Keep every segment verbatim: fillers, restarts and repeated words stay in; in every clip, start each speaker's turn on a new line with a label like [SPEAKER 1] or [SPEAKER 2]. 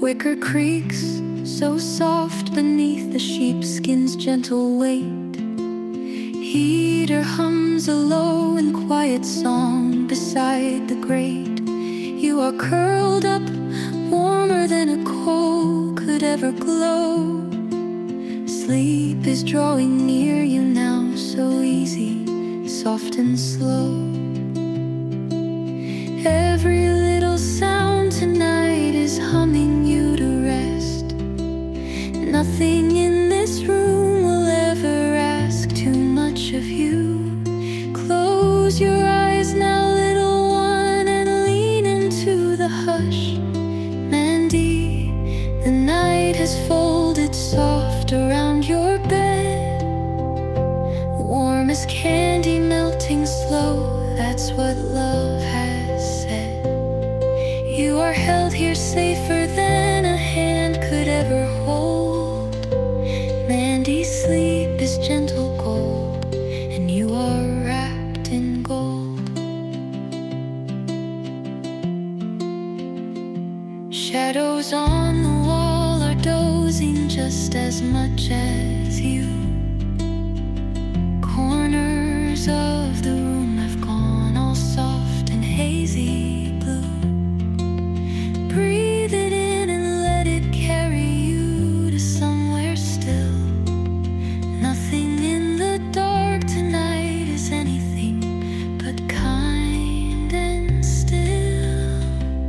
[SPEAKER 1] wicker creaks, so soft beneath the sheepskin's gentle weight. Heater hums a low and quiet song beside the grate. You are curled up, warmer than a coal could ever glow. Sleep is drawing near you now, so easy, soft and slow. Every little sound tonight is humming you to rest. Nothing in this room will ever ask too much of you. Close your eyes now, little one, and lean into the hush. Mandy, the night has folded soft around your bed. Warm as candy melting slow, that's what love has said. You are held here safer than a hand could ever hold. Mandy's sleep is gentle gold, and you are wrapped in gold. Shadows on the wall are dozing just as much as you. Corners of the room have gone all soft and hazy blue. Breathe it in and let it carry you to somewhere still. Nothing in the dark tonight is anything but kind and still.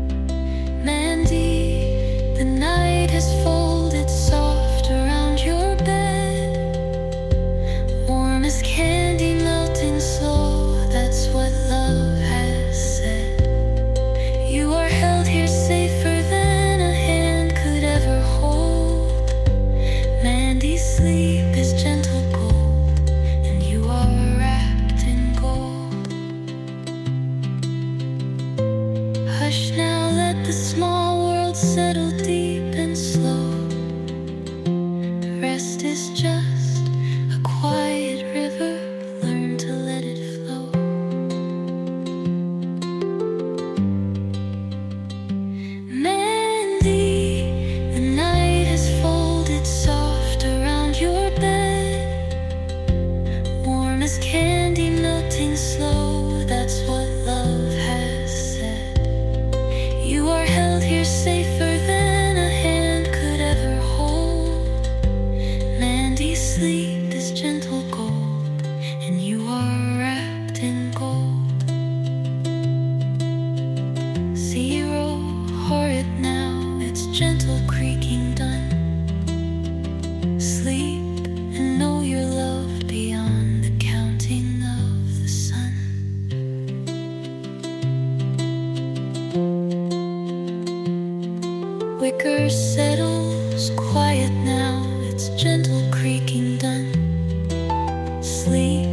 [SPEAKER 1] Mandy, the night has folded soft around your bed. Warm as candy melting slow, that's what love has said. You are held here safer than a hand could ever hold. Mandy's sleep is gentle gold, and you are wrapped in gold. Hush now, let the small world settle deep and slow. Rest is just a quiet river, learn to let it flow. Mandy, the night has folded soft around your bed. Warm as candy melting slow, that's what love has said. You are held here safer than a hand could ever hold. Mandy's sleep is gentle gold, and you are wrapped in gold. Zero, horrid now, it's gentle creaking done. Sleep and know your love beyond the counting of the sun. Wicker settles, quiet now, it's gentle creaking done. Sleep